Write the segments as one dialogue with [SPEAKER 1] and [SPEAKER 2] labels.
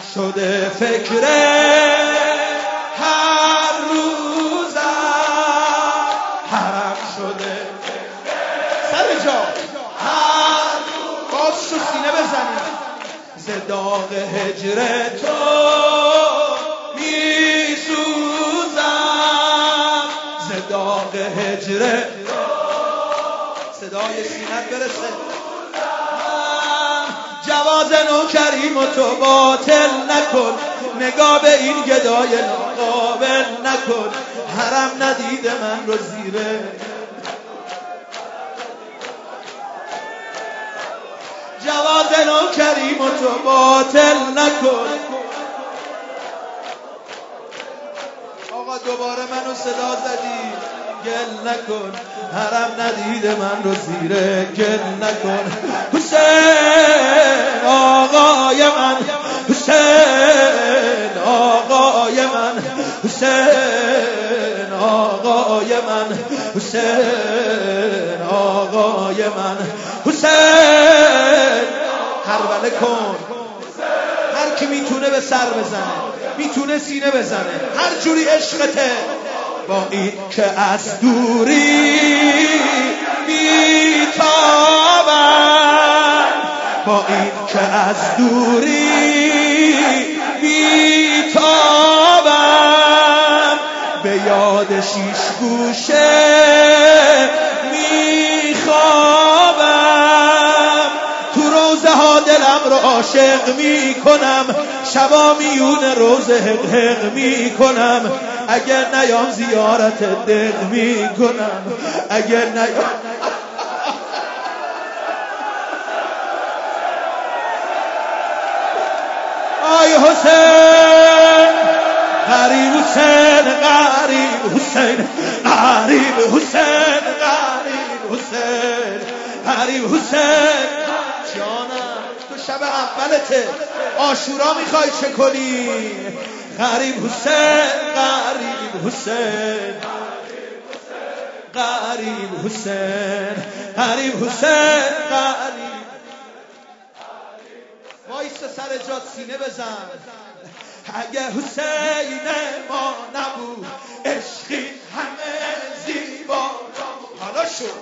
[SPEAKER 1] شده فکر هر روزم، حرم شده سر جا هر روز. باز شو سینه بزنید. ز داغ هجر تو می سوزم، ز داغ هجر صدای سینت برسه. جواز نوکریم و تو باطل نکن، نگاه به این گدای ناقابل نکن. حرم ندیده من رو زیره، جواز نوکریم و تو باطل نکن. آقا دوباره منو صدا زدی. گل نکن، حرم ندیده من رو زیره گل نکن. حسین آقای من، حسین آقای من، حسین آقای من، حسین آقای من، حسین. هربله کن. هر کی میتونه به سر بزنه، میتونه سینه بزنه، هر جوری عشقته. با این که از دوری بیتابم، با این که از دوری بیتابم، به یاد شیش گوشه میخوابم. تو روزه ها دلم رو عاشق میکنم، شبا میون روزه حق حق میکنم. اگر نیام زیارت دق میکنم، اگر نیام. آی حسین غریب حسین، غریب حسین، غریب حسین، غریب حسین، غریب حسین. جانم تو شب اولته، عاشورا میخوای چه کنی؟ غریب حسین، غریب حسین، غریب حسین، غریب حسین، غریب. وایس سر جات سینه بزن. اگه حسین ما نبود عشقی همه زیبا. حالا شد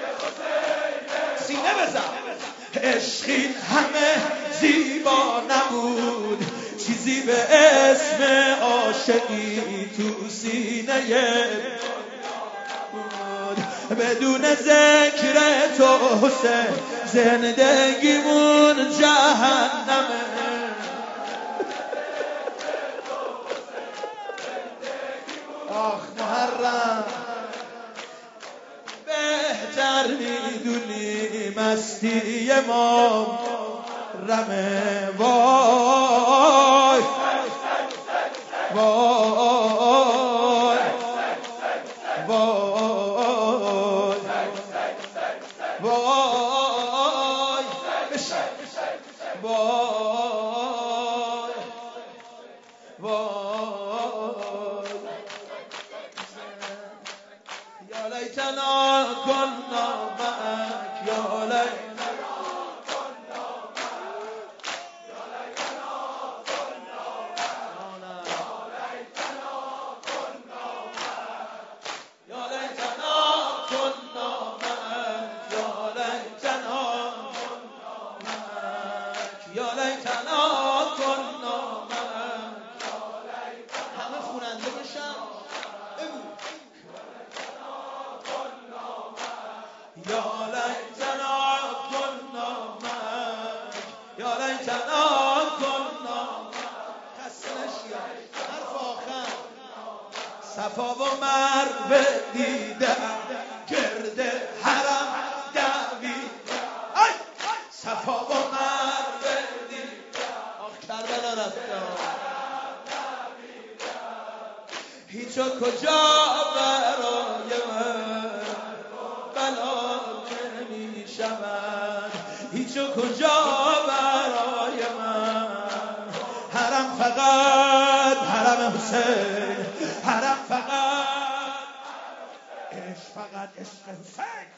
[SPEAKER 1] سینه بزن. عشقی همه زیبا نبود، چیزی به اسم عاشقی تو سینه بود. بدون ذکر تو حسین زندگیمون جهنمه. آخ محرم بهتر میدونی مستی ما رمه. وای وای وای وای وای وای. یا لیتنا کنا معک، یا لیتنا کنا معک، یا لیتنا کنا معک، یا لیتنا کنا معک، یا لیتنا کنا معک، یا لیتنا کنا معک. همه خوننده بشن. بگو یا لیتنا کنا معک، یا لیتنا کنا معک. خسته نشی. حرف آخر. صفا و مروه دیدم گرد حرم دویدم. صفا و مروه دیدم. آخ کربلا رفتم. هیچ و کجا برای من بلا نمی شود، هیچ و کجا برای من. حرم فقط حرم حسین، حرم فقط عشق، فقط عشق حسین.